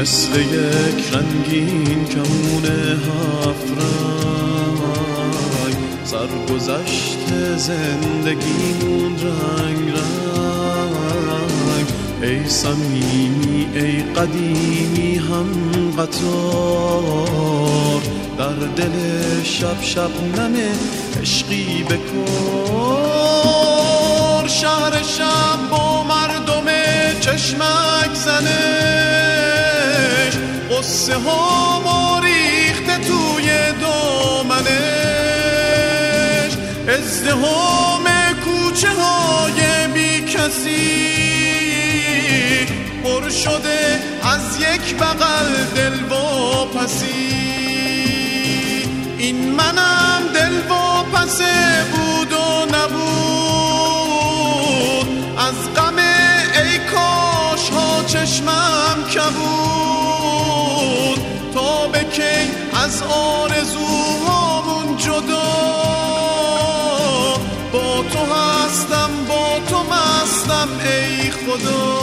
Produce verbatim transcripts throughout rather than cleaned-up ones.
مثل یک رنگین کمون هفت رنگ سرگذشت زندگیمون رنگ رنگ. ای صمیمی ای قدیمی هم قطار، در دل شب شب نمه عشقی بکن. شهر شب با مردم چشمک زنش، قصه ها ما ریخته توی دامنش. ازدحام کوچه های بی کسی پر شده از یک بغل دلواپسی. این منم دلواپسه بود و نبود، از غم ای کاش ها چشمم کبود. تا به کی از آرزوهامون جدا، با تو هستم با تو مستم ای خدا.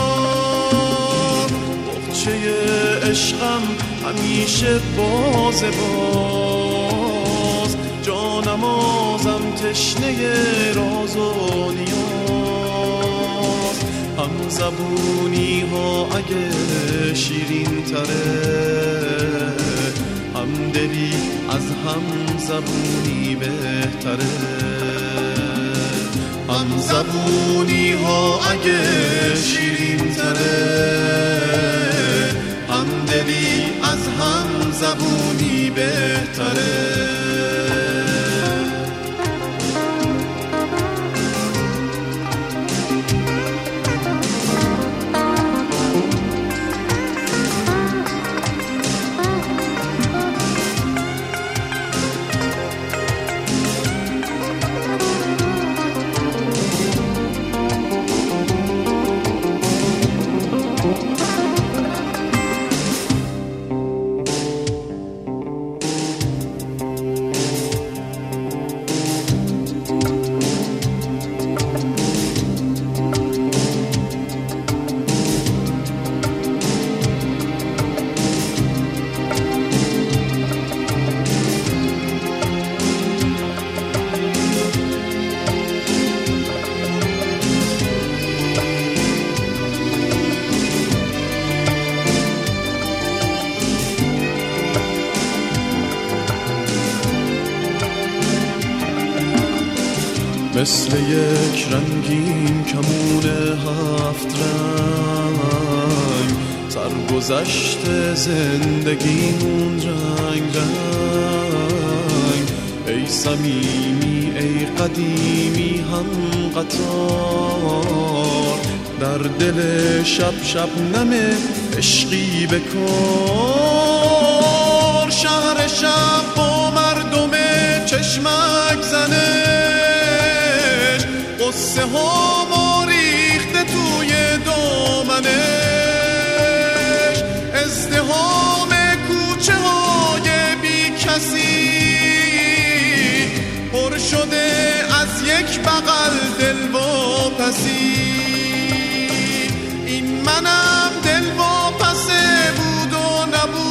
بخچه عشقم همیشه باز باز، جانمازم تشنه راز و نیاز. هم زبونی ها اگه شیرین تره، هم دلی از هم زبونی بهتره. هم زبونی ها اگه شیرین تره، هم دلی از هم زبونی بهتره. مثل یک رنگین کمون هفت رنگ سرگذشت زندگیمون رنگ رنگ. ای صمیمی ای قدیمی هم قطار، در دل شب شب نمه عشقی بکار. شهر شب با مردم چشمک زنش، قصه ها ما ریخته توی دامنش. ازدحام کوچه های بی کسی پر شده از یک بغل دلواپسی. این منم دلواپسه بود و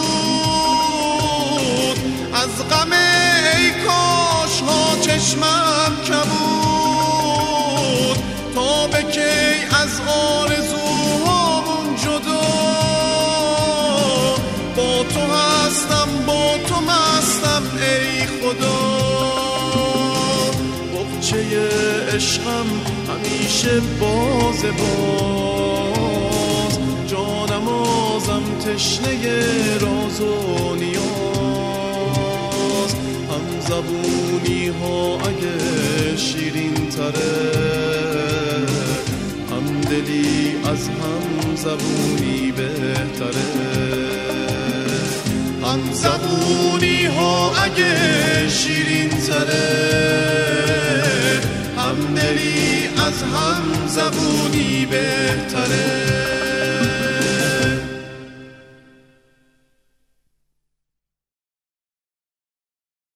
نبود، از غم ای کاش ها چشمم کبود. تا به کی از آرزوهامون جدا، با تو هستم با تو مستم ای خدا. بخچه عشقم همیشه باز باز، جانمازم تشنه راز و نیاز. هم زبونی ها اگه شیرین تره، هم دلی از هم زبونی بهتره. هم زبونی ها اگه شیرین تره، هم دلی از هم زبونی بهتره.